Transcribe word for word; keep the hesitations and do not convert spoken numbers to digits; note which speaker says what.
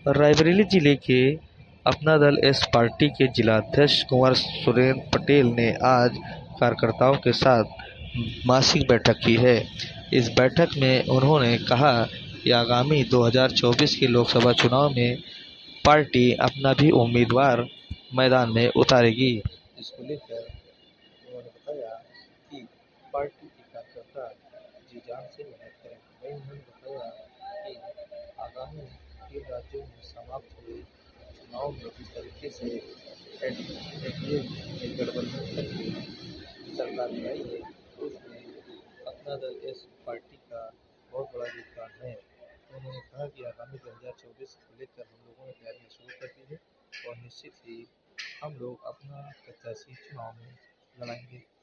Speaker 1: रायबरेली जिले के अपना दल एस पार्टी के जिलाध्यक्ष कुंवर सुरेंद्र पटेल ने आज कार्यकर्ताओं के साथ मासिक बैठक की है। इस बैठक में उन्होंने कहा कि आगामी दो हज़ार चौबीस के लोकसभा चुनाव में पार्टी अपना भी उम्मीदवार मैदान में उतारेगी। इसको लेकर उन्होंने बताया कि पार्टी के कार्यकर्ता जी जान से मेहनत करेंगे। वहीं उन्होंने बताया कि आगामी तीन राज्यों में समाप्त हुए चुनाव में जिस तरीके से एनडीए ने गठबंधन करके सरकार बनाई है, उसमें अपना दल एस पार्टी का बहुत बड़ा योगदान है। उन्होंने कहा कि आगामी दो हज़ार चौबीस को लेकर हम लोगों ने तैयारियां शुरू कर दी है और निश्चित ही हम लोग अपना प्रत्याशी चुनाव में लड़ाएंगे।